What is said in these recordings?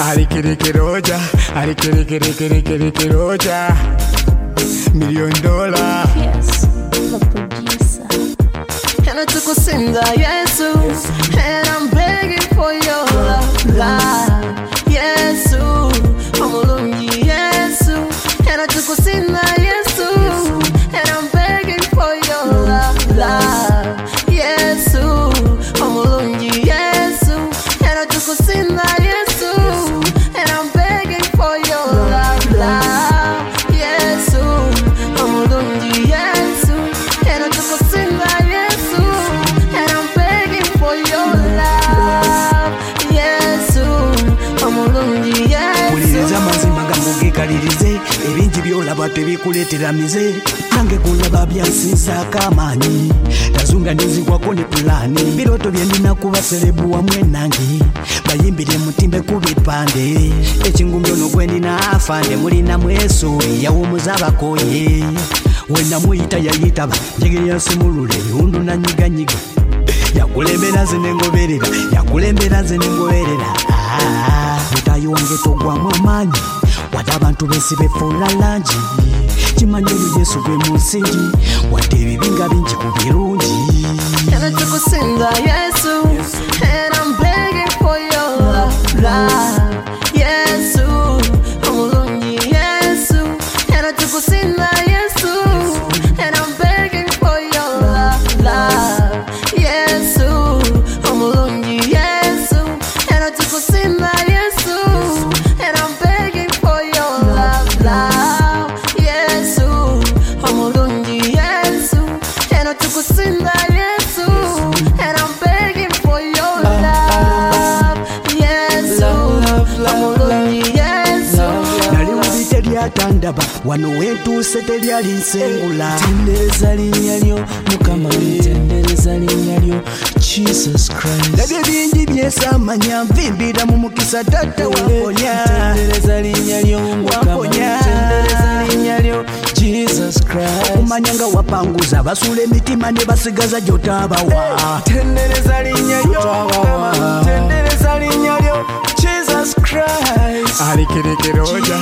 Arikirikiroja, arikirikiroja. $1 million. Yes, the producer. And I took a singer, yes, and I'm begging for your love, yes, I'm alone, yes, and I took a singer, yes, and I'm begging for your love, yes, I'm alone, yes, and I took a singer, yes, and I'm begging for your love, yes, I'm alone, yes, and I took a singer, yes, and I'm begging for your love, yes, I'm alone, yes. Kuliriza mazima gamugikalirize ebingi byolaba tebikuleetera mize nange kulaba byansinza kamanyi tazunga nizigwako ne pulani biroto byendina kuba serebu wamwe nange bayimbire mutimbe kubipande ekingumbi ono gwendina afande mulina mwesuuli yawumuza abakoye wena muyita yayitaba njege yasimulule hundu na nyiganyiga yakulembera ze nengoberera mutayi wange togwamu amaanyi wadde abantu besibe fuula langi kimanyi olwo yesu gwe musingi wadde ebibinga bingi ku birungi. And I took a singer, yes, and I'm begging for your love, yes, I'm alone, yes, and I took a singer, yes, and I'm begging for your love, yes, I'm alone, yes, and I took a singer, yes, and I'm begging for your love, yes, I'm alone, yes, and I took a singer, yes, and I'm begging for your love, yes, I'm alone, yes. Naliwuli teryatandaba wano wetuuse teryali nsengula tendereza linnya lyo mukama tendereza linnya lyo Jesus Christ nabyo bingi byesamanya nvimbira mu mukisa taata wamponya tendereza linnya lyo mukama tendereza linnya lyo Jesus Christ okumanya nga wapanguza basuula emitima ne basigaza gy'otaabawa tendereza linnya lyo mukama tendereza linnya lyo Jesus Christ Arikirikiroja,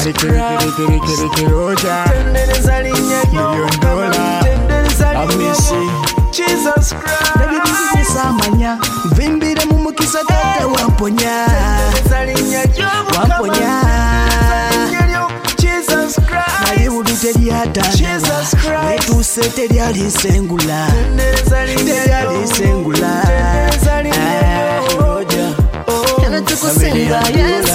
arikirikiroja. tendereza linnya lyo $1 million. tendereza linnya lyo Jesus Christ nabyo bingi byesamanya nvimbira mu mukisa taata wamponya tendereza linnya lyo wamponya Jesus Christ naliwuli teryatandaba wetuuse teryali nsengula teryali nsengula. And I took a singer, yes,